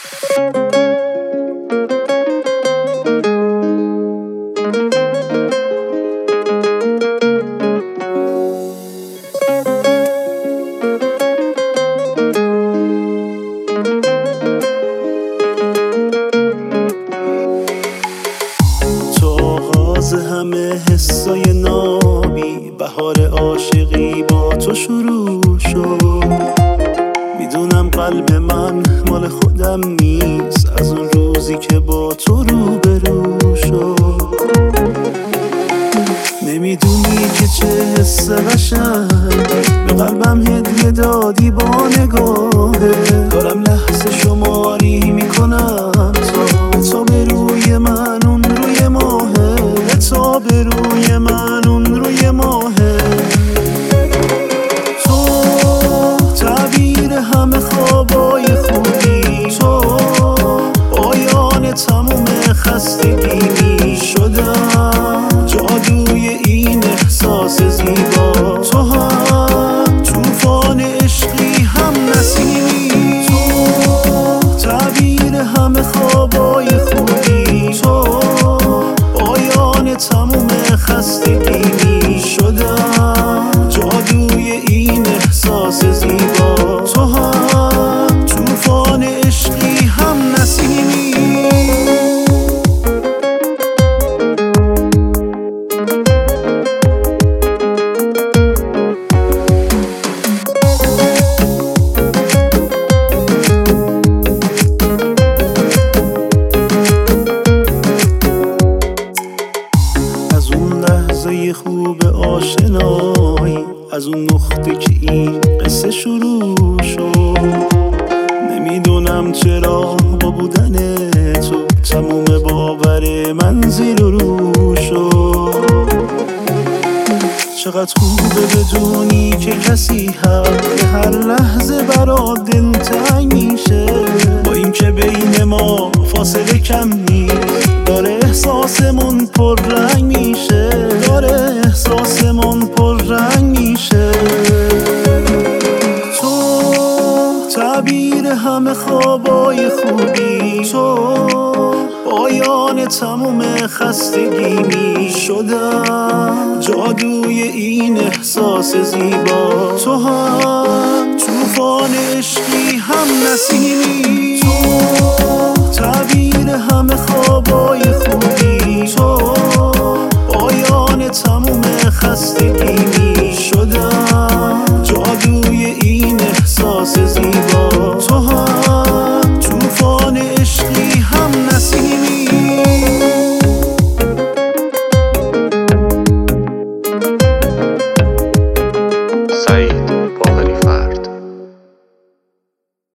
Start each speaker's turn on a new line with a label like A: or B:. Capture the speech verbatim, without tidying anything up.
A: همه حسای نابی بهار عاشقی با تو شروع شد. میدونم قلب من مال خودم نیست از اون روزی که با تو روبرو شد. نمیدونی که چه حس قشنگ به قلبم هدیه دادی با نگاهه. دارم لحظه شماری میکنم تا تا به روی من اون روی ماهه، تا به روی من اون روی ماهه. تو تعبیر همه خوابای خوبی، تو پایان تموم خستگی شدم، جادوی این احساس زیبا. تو هم توفان عشقی هم نسیمی، تو تعبیر همه خوابای خوبی، تو پایان تموم خستگی می شدم، جادوی این احساس زیبا. تو هم توفان عشقی هم نسیمی. لحظه خوب آشنایی، از اون نقطه که این قصه شروع شد. نمیدونم چرا با بودن تو تموم باور من زیر و رو شد. چقدر خوبه بدونی که کسی هست هر لحظه برات دلتنگ میشه، با این که بین ما فاصله کم نیست، داره احساسمون پر رنگ میشه، داره احساسمون پر رنگ میشه. تو تعبیر همه خوابای خوبی، تو پایان تموم خستگی می شدم، جادوی این احساس زیبا. تو هم توفان عشقی هم نسیمی، تو